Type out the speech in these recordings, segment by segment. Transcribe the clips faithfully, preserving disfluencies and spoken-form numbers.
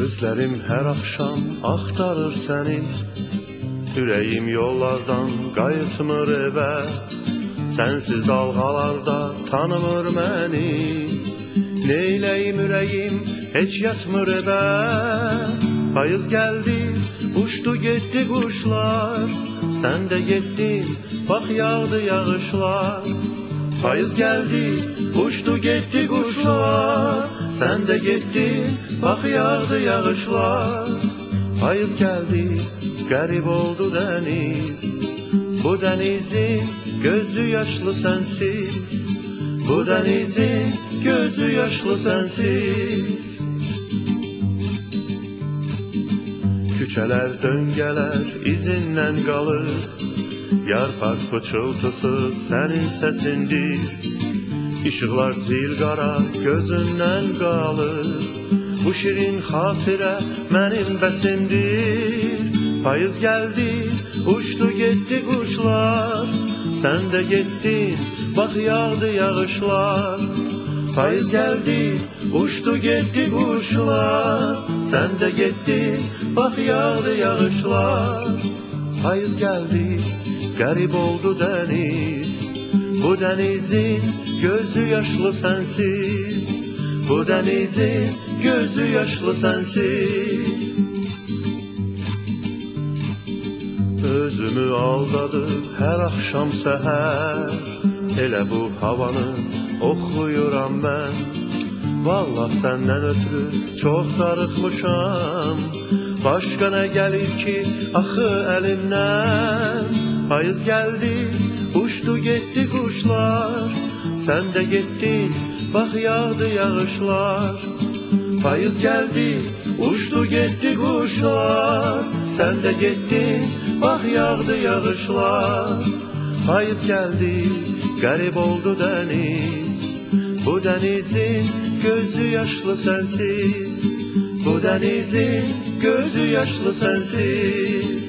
Gözlerim her akşam axtarır səni, ürəyim yollardan qayıtmır evə. Sənsiz dalğalarda tanımır məni, neyləyim ürəyim heç yatmır evə. Payız gəldi, uçdu getdi quşlar, sən də getdin, bax yağdı yağışlar. Payız gəldi, uçdu getdi quşlar, sən də getdin, bax yağdı yağışlar. Payız gəldi, qərib oldu dəniz, bu dənizin gözü yaşlı sənsiz, bu dənizin gözü yaşlı sənsiz. Küçələr döngələr izindən qalır, yarpaq pıçıltısı sənin səsindir. İşıqlar zilqara gözündən qalır, bu şirin xatirə mənim bəsimdir. Payız gəldi, uçdu getdi quşlar, sən də getdin, bax yağdı yağışlar. Payız gəldi, uçdu getdi quşlar, sən də getdin, bax yağdı yağışlar. Payız gəldi, qərib oldu dəniz, bu dənizin gözü yaşlı sənsiz, bu dənizin gözü yaşlı sənsiz. Özümü aldadıb hər axşam səhər, elə bu havanı oxuyuram mən. Vallah səndən ötürü çox darıxmışam, başqa nə gəlir ki axı əlimdən. Payız gəldi, uçdu getdi quşlar, sən də getdin, bax yağdı yağışlar. Payız gəldi, uçdu getdi quşlar, sən də getdin, bax yağdı yağışlar. Payız gəldi, qərib oldu dəniz, bu dənizin gözü yaşlı sənsiz, bu dənizin gözü yaşlı sənsiz.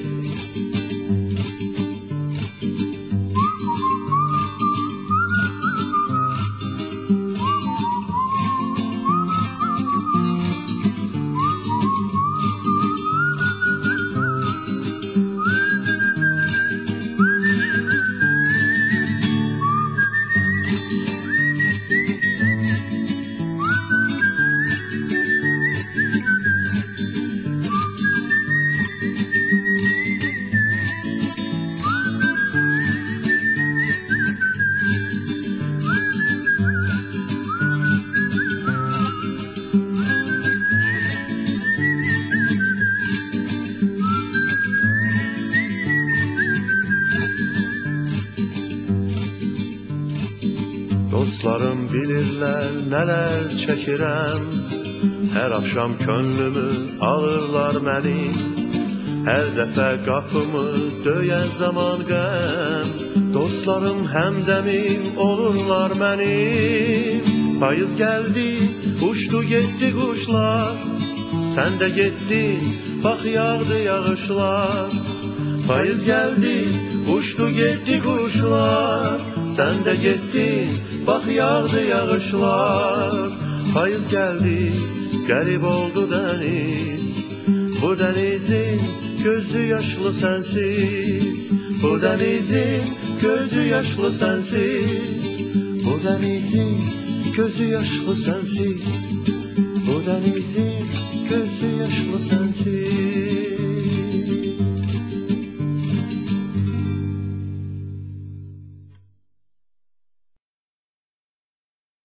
Dostlarım bilirlər nələr çəkirəm, hər axşam könlümü alırlar mənim. Hər dəfə qapımı döyən zaman qəm, dostlarım həmdəmim olurlar mənim. Payız gəldi, uçdu getdi quşlar, sən də getdin, bax yağdı yağışlar. Payız gəldi, uçdu getdi quşlar, sən də getdin, bax yağdı yağışlar. Payız gəldi, qərib oldu dəniz, bu dənizin gözü yaşlı sənsiz, bu dənizin gözü yaşlı sənsiz, bu dənizin gözü yaşlı sənsiz, bu dənizin gözü yaşlı sənsiz.